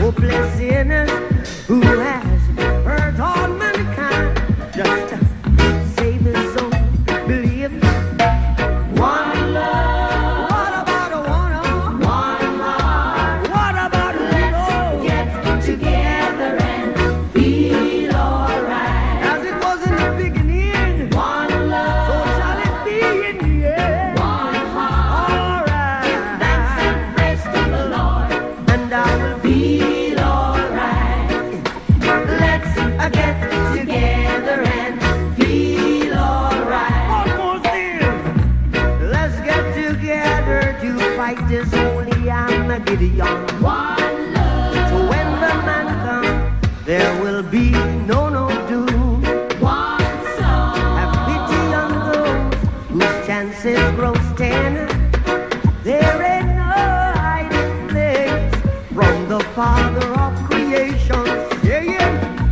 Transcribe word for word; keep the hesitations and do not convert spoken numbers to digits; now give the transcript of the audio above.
hopeless sinners who has hurt all mankind. Just save his soul, believe one love. What about a one heart? One heart. What about a let's get together and feel alright. As it was in the beginning, one love. So shall it be in the end. One heart. Alright. Give thanks and praise to the Lord, and I will feel alright. Let's uh, get together and feel alright. Almost there. Let's get together to fight this holy Armageddon. One love. So when the man comes, there will be no no doom. One song. Have pity on those whose chances grow ten. There ain't no hiding place from the Father of creation. Yeah, yeah.